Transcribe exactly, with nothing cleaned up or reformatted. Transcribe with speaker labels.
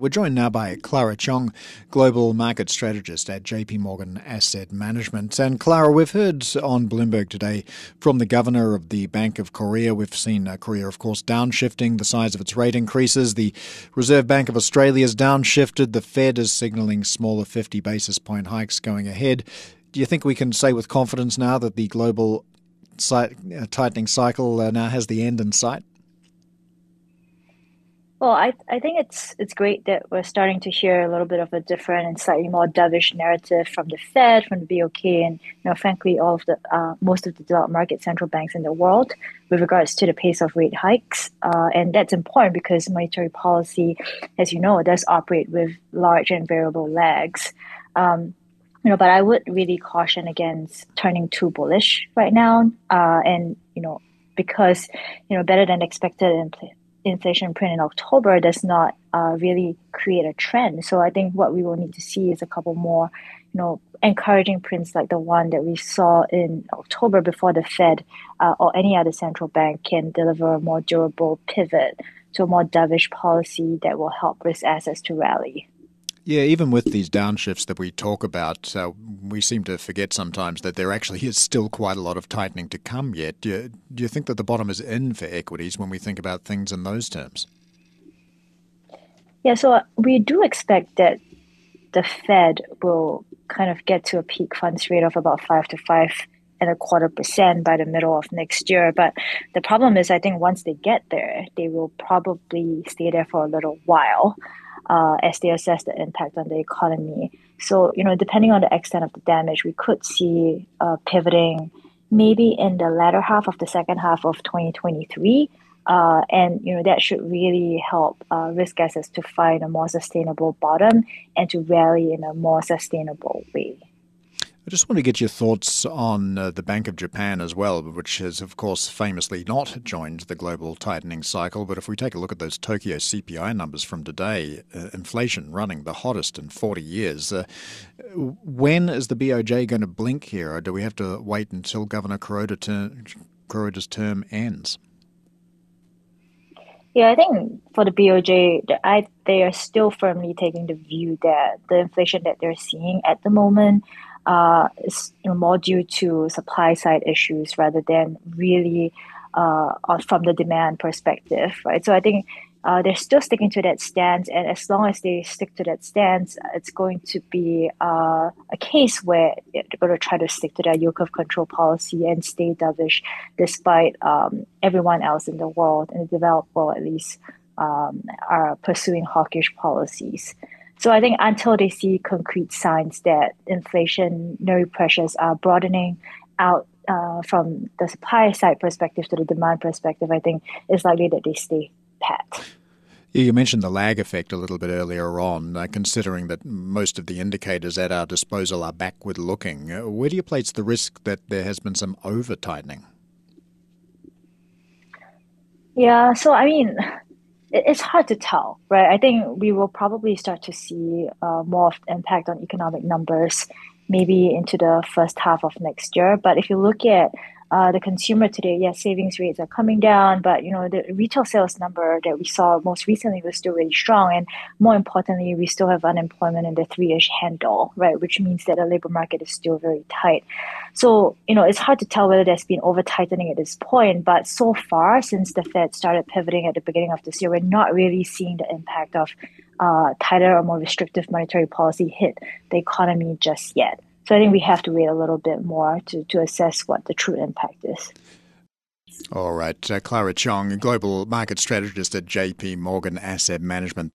Speaker 1: We're joined now by Clara Cheong, Global Market Strategist at J P Morgan Asset Management. And Clara, we've heard on Bloomberg today from the Governor of the Bank of Korea. We've seen uh, Korea, of course, downshifting the size of its rate increases. The Reserve Bank of Australia has downshifted. The Fed is signalling smaller fifty basis point hikes going ahead. Do you think we can say with confidence now that the global si- uh, tightening cycle uh, now has the end in sight?
Speaker 2: Well, I I think it's it's great that we're starting to hear a little bit of a different and slightly more dovish narrative from the Fed, from the B O K, and you know, frankly, all of the uh, most of the developed market central banks in the world with regards to the pace of rate hikes. Uh, and that's important because monetary policy, as you know, does operate with large and variable lags. Um, you know, but I would really caution against turning too bullish right now. Uh, and you know, because you know, better than expected infl- inflation print in October does not uh, really create a trend. So I think what we will need to see is a couple more, you know, encouraging prints like the one that we saw in October before the Fed uh, or any other central bank can deliver a more durable pivot to a more dovish policy that will help risk assets to rally.
Speaker 1: Yeah, even with these downshifts that we talk about, uh, we seem to forget sometimes that there actually is still quite a lot of tightening to come yet. Do you, do you think that the bottom is in for equities when we think about things in those terms?
Speaker 2: Yeah, so uh, we do expect that the Fed will kind of get to a peak funds rate of about five to five and a quarter percent by the middle of next year. But the problem is, I think once they get there, they will probably stay there for a little while uh, as they assess the impact on the economy. So, you know, depending on the extent of the damage, we could see uh, pivoting maybe in the latter half of the second half of twenty twenty-three. Uh, and you know that should really help uh, risk assets to find a more sustainable bottom and to rally in a more sustainable way.
Speaker 1: I just want to get your thoughts on uh, the Bank of Japan as well, which has, of course, famously not joined the global tightening cycle. But if we take a look at those Tokyo C P I numbers from today, uh, inflation running the hottest in forty years. Uh, when is the B O J going to blink here, or do we have to wait until Governor Kuroda ter- Kuroda's term ends?
Speaker 2: Yeah, I think for the B O J, the- I, they are still firmly taking the view that the inflation that they're seeing at the moment uh, is you know, more due to supply side issues rather than really uh, on- from the demand perspective, right? So I think uh, they're still sticking to that stance, and as long as they stick to that stance, it's going to be uh, a case where they're going to try to stick to their yield curve control policy and stay dovish despite um, everyone else in the world, in the developed world at least, um, are pursuing hawkish policies. So I think until they see concrete signs that inflationary pressures are broadening out uh, from the supply side perspective to the demand perspective, I think it's likely that they stay pat.
Speaker 1: Yeah, you mentioned the lag effect a little bit earlier on, uh, considering that most of the indicators at our disposal are backward looking. Uh, where do you place the risk that there has been some over tightening?
Speaker 2: Yeah, so I mean, it, it's hard to tell, right? I think we will probably start to see uh, more of the impact on economic numbers maybe into the first half of next year. But if you look at uh, the consumer today, yes, savings rates are coming down, but you know the retail sales number that we saw most recently was still really strong, and more importantly, we still have unemployment in the three-ish handle, right? Which means that the labor market is still very tight. So, you know, it's hard to tell whether there's been over tightening at this point, but so far, since the Fed started pivoting at the beginning of this year, we're not really seeing the impact of uh, tighter or more restrictive monetary policy hit the economy just yet. So I think we have to wait a little bit more to, to assess what the true impact is.
Speaker 1: All right. Uh, Clara Cheong, Global Market Strategist at J P Morgan Asset Management.